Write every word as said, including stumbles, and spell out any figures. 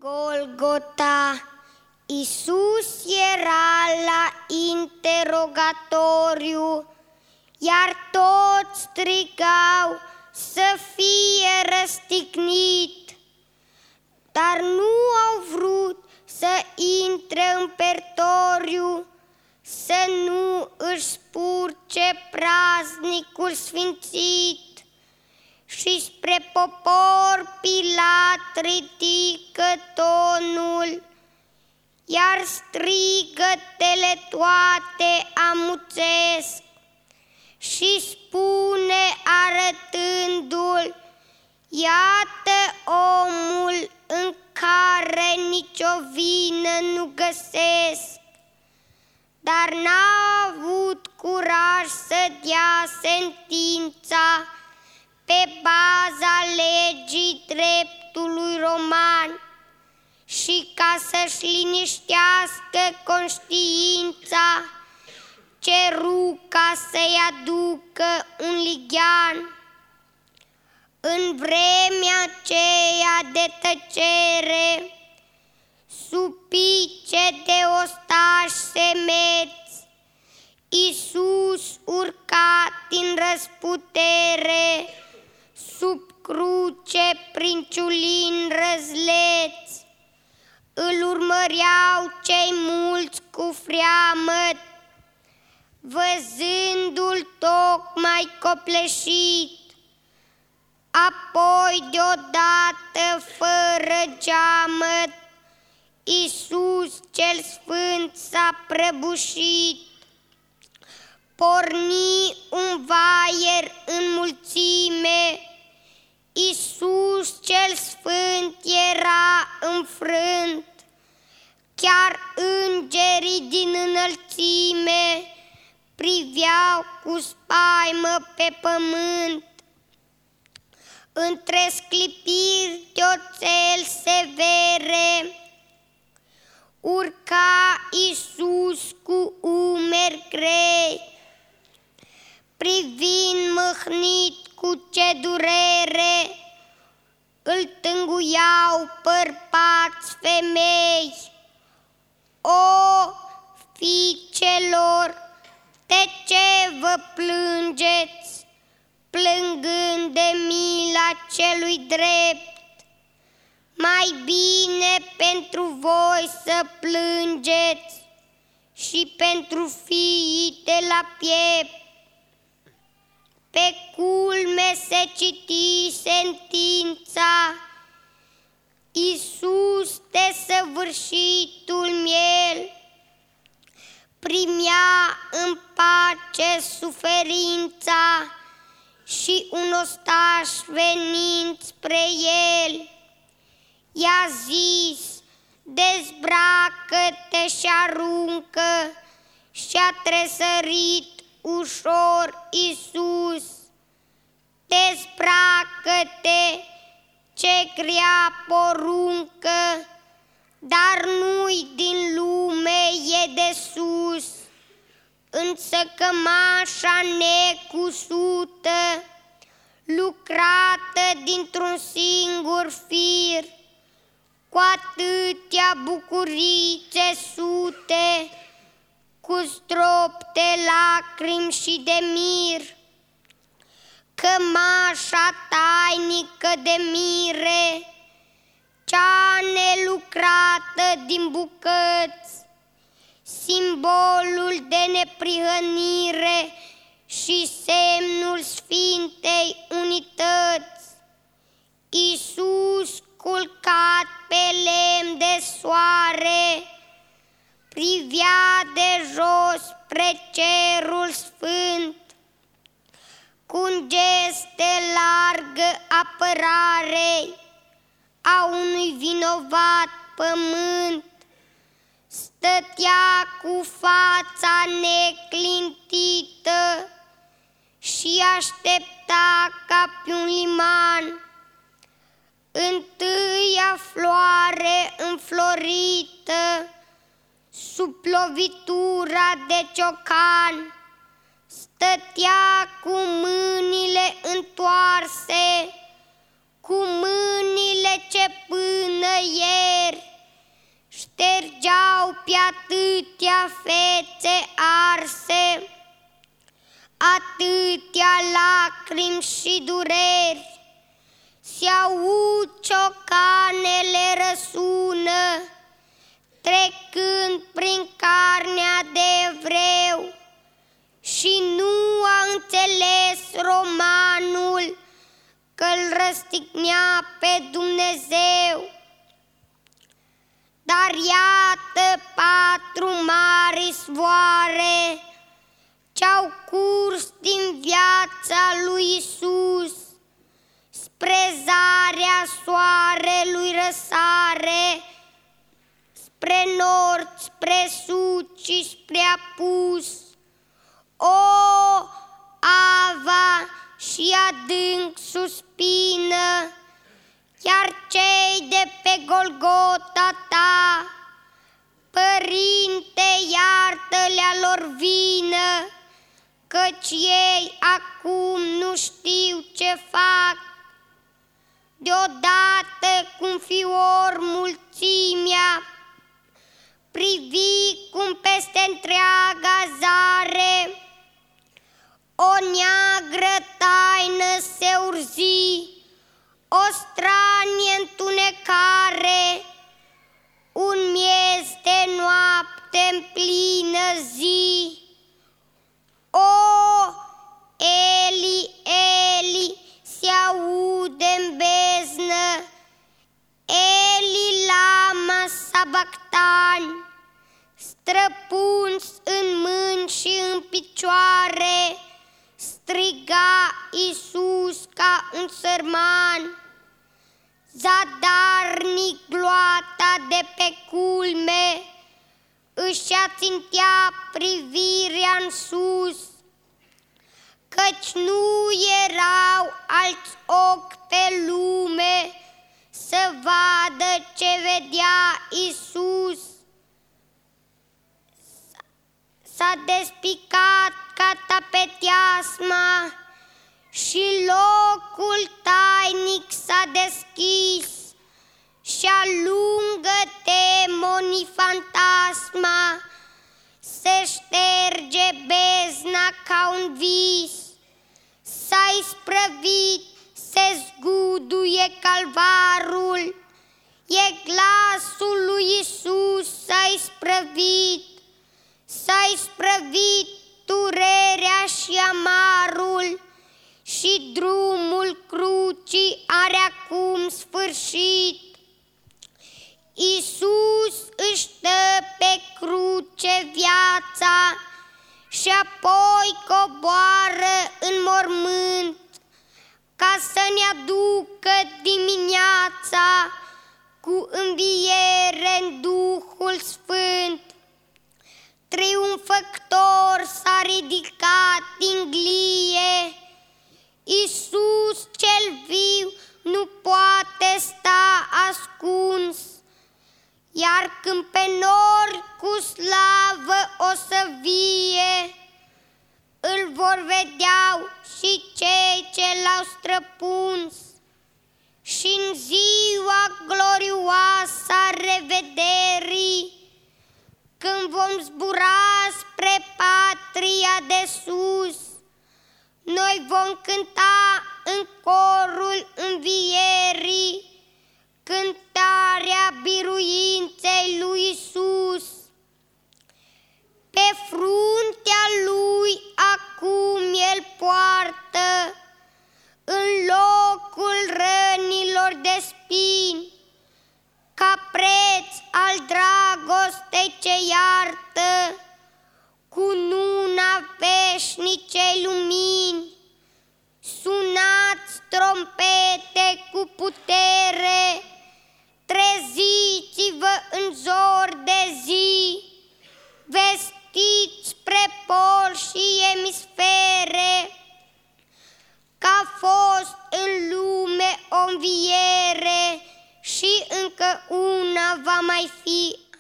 Golgota, Iisus era la interogatoriu, iar toți strigau să fie răstignit, dar nu au vrut să intre în pretoriu, să nu își spurce praznicul sfințit. Și spre popor Pilat ridică tonul, iar strigătele toate amuțesc și spune arătându-l: iată omul în care nicio vină nu găsesc. Dar n-a avut curaj să dea sentința pe baza legii dreptului roman și ca să-și liniștească conștiința, ceru ca să-i aducă un lighean. În vremea aceea de tăcere, sub pice de ostași semeți, Iisus urca din răsputere, sub cruce prin ciulini răzleți. Îl urmăreau cei mulți cu freamăt, văzându-l tocmai copleșit. Apoi deodată, fără geamăt, Iisus cel sfânt s-a prăbușit. Porni un vaier în mulțime, Iisus cel sfânt era înfrânt. Chiar îngerii din înălțime priveau cu spaimă pe pământ. Între sclipiri de oțel severe urca Iisus cu umeri grei, privind mâhnit cu ce durere îl tânguiau bărbați femei. O, fiicelor, de ce vă plângeți, plângând de mila celui drept? Mai bine pentru voi să plângeți și pentru fiii de la piept. Pe culme se citi sentința: Iisus desăvârșitul miel, primea în pace suferința și un ostaș venind spre el i-a zis: dezbracă-te și aruncă. Și-a tresărit ușor Iisus: dezbracă-te, ce grea poruncă, dar nu-i din lume, e de sus. Însă cămașa necusută, lucrată dintr-un singur fir, cu atâtea bucurii țesute, cu strop de lacrimi și de mir, cămașa tainică de mire, cea nelucrată din bucăți, simbolul de neprihănire și semnul Sfintei Unități. Iisus, culcat pe lemn de soare, privea de jos spre cerul sfânt, cu un gest de largă apărare a unui vinovat pământ. Stătea cu fața neclintită și aștepta ca pe un liman. Întâia floare înflorită, sub lovitura de ciocan, stătea cu mâinile întoarse, cu mâinile ce până ieri vedeau pe atâtea fețe arse, atâtea lacrimi și dureri. Se aud ciocanele răsună, trecând prin carnea de evreu, și nu a înțeles romanul că-l răstignea pe Dumnezeu. Dar iată patru mari izvoare ce-au curs din viața lui Iisus, spre zarea soarelui răsare, spre nord, spre sud și spre apus. O, Ava și adânc suspină, chiar cei de pe Golgota ta. Părinte, iartă-le-a lor vină, căci ei acum nu știu ce fac. Deodată cum fior mulțimea privi cum peste întreaga zare o neagră taină se urzi, o stranie întunecare, un miez de noapte în plină zi. O, Eli, Eli, se aude-n beznă, Eli lama sabactani, străpuns în mâini și în picioare, striga Iisus ca un sărman. Zadarnic gloata de pe culme își ațintea privirea în sus, căci nu erau alți ochi pe lume să vadă ce vedea Iisus. S-a despicat catapeteasma și locul tainic s-a deschis, și-a lungă demonii fantasma se șterge bezna ca un vis. S-a isprăvit, se zguduie calvarul, e glasul lui Iisus s-a isprăvit. S-a isprăvit durerea și amarul, și drumul crucii are acum sfârșit. Iisus își dă pe cruce viața și apoi coboară în mormânt, ca să ne aducă dimineața cu înviere în Duhul Sfânt. Triumfător s-a ridicat din glie, Iisus cel viu nu poate sta ascuns, iar când pe nori cu slavă o să vie, îl vor vedea și cei ce l-au străpuns. Și în ziua glorioasă a revederii, când vom zbura spre patria de sus, noi vom cânta în corul învierii cântarea biruinței lui Iisus. Pe fruntea lui acum el poartă, în locul rănilor de spini, ca preț al dragostei ce iartă, cununa veșnicei lumini. Sunați trompete cu putere, treziți-vă în zor de zi, vestiți spre pol și emisfere, că a fost în lume o înviere și încă una va mai fi.